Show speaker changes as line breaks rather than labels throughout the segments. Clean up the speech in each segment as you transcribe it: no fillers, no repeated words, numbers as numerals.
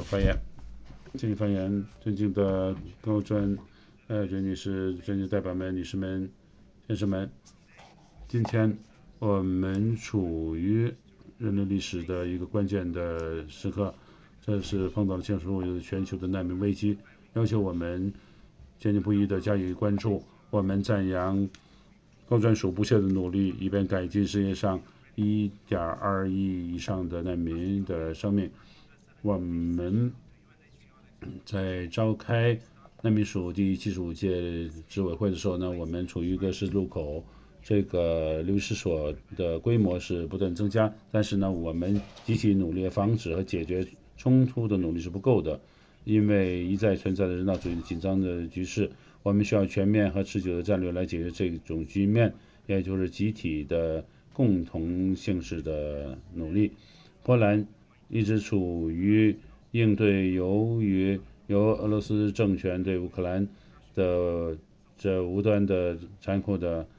发言。进行发言，尊敬的高专任女士、尊敬代表们、女士们、先生们，今天我们处于人类历史的一个关键的时刻，这是碰到了前所未有的全球的难民危机，要求我们坚定不移地加以关注。我们赞扬高专署不懈的努力，以便改进世界上1.2亿以上的难民的生命。我们在召开难民署第75届执委会的时候呢，我们处于一个十字路口，这个流失所的规模是不断增加，但是呢，我们集体努力防止和解决冲突的努力是不够的，因为一再存在的人道主义紧张的局势，我们需要全面和持久的战略来解决这种局面，也就是集体的共同性质的努力。波兰一直处于应对由俄罗斯政权对乌克兰的这无端的残酷的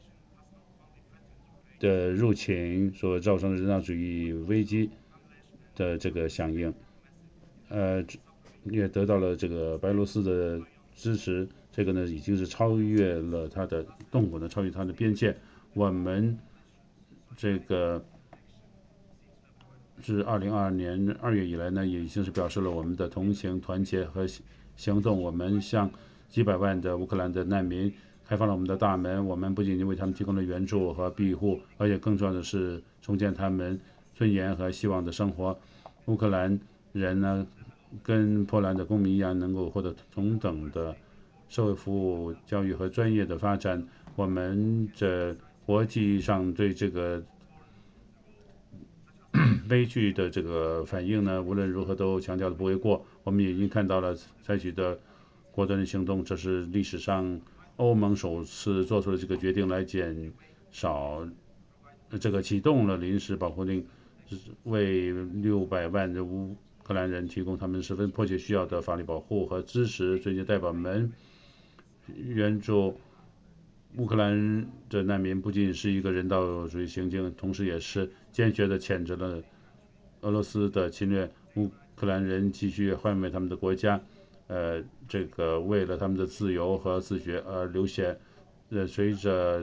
入侵所造成的人道主义危机的这个响应，也得到了这个白俄罗斯的支持。这个呢，已经是超越了它的动火呢，超越它的边界。我们这个自2022年2月以来呢，也已经是表示了我们的同情、团结和行动。我们向几百万的乌克兰的难民开放了我们的大门。我们不仅仅为他们提供了援助和庇护，而且更重要的是重建他们尊严和希望的生活。乌克兰人呢，跟波兰的公民一样，能够获得同等的社会服务、教育和专业的发展。我们这国际上对这个悲剧的这个反应呢，无论如何都强调的不为过。我们也已经看到了采取的果断的行动，这是历史上欧盟首次做出了这个决定来减少这个启动了临时保护令，为600万的乌克兰人提供他们十分迫切需要的法律保护和支持。尊敬代表们，援助乌克兰的难民不仅是一个人道主义行径，同时也是坚决地谴责了俄罗斯的侵略。乌克兰人急需捍卫他们的国家，这个为了他们的自由和自觉而流血。随着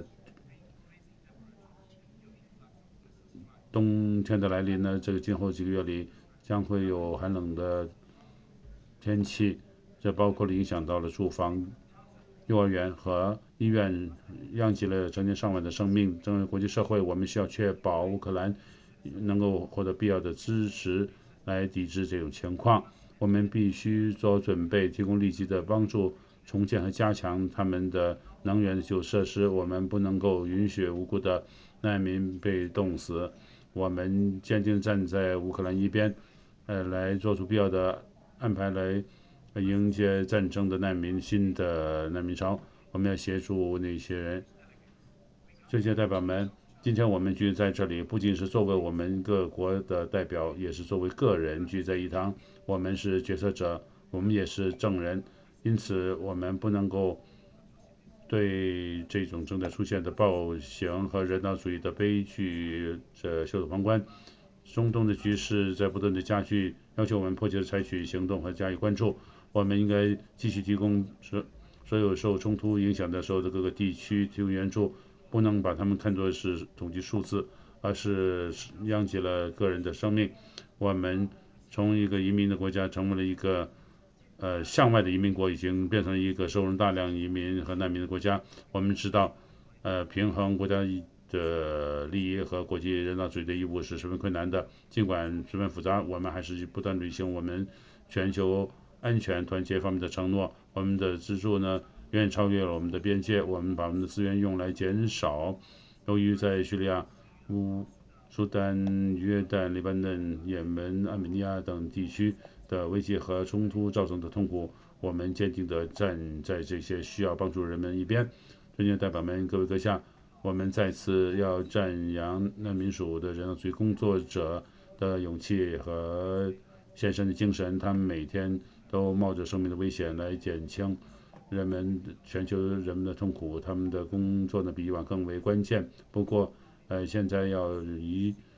冬天的来临呢，这个今后几个月里将会有寒冷的天气，这包括了影响到了住房、幼儿园和医院，殃及了成千上万的生命。作为国际社会，我们需要确保乌克兰能够获得必要的支持来抵制这种情况。我们必须做准备，提供立即的帮助，重建和加强他们的能源基础设施。我们不能够允许无辜的难民被冻死。我们坚定站在乌克兰一边，来做出必要的安排，来迎接战争的难民新的难民潮。我们要协助那些人。这些代表们，今天我们聚在这里，不仅是作为我们各国的代表，也是作为个人聚在一堂。我们是决策者，我们也是证人，因此我们不能够对这种正在出现的暴行和人道主义的悲剧袖手旁观。中东的局势在不断的加剧，要求我们迫切的采取行动和加以关注。我们应该继续提供所有受冲突影响的所有的各个地区提供援助，不能把它们看作是统计数字，而是殃及了个人的生命。我们从一个移民的国家成为了一个向外的移民国，已经变成一个收容大量移民和难民的国家。我们知道，平衡国家的利益和国际人道主义的义务是十分困难的。尽管十分复杂，我们还是不断履行我们全球安全团结方面的承诺。我们的资助呢，远超越了我们的边界。我们把我们的资源用来减少由于在叙利亚、苏丹、约旦、黎巴嫩、也门、阿美尼亚等地区的危机和冲突造成的痛苦。我们坚定地站在这些需要帮助人们一边。尊敬代表们，各位阁下，我们再次要赞扬难民署的人道主义工作者的勇气和献身的精神。他们每天都冒着生命的危险来减轻全球人们的痛苦。他们的工作呢，比以往更为关键。不过，现在要以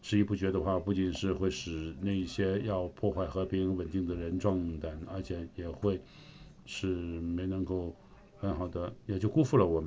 迟疑不决的话，不仅是会使那些要破坏和平稳定的人壮胆，而且也会是没能够很好的，也就辜负了我们。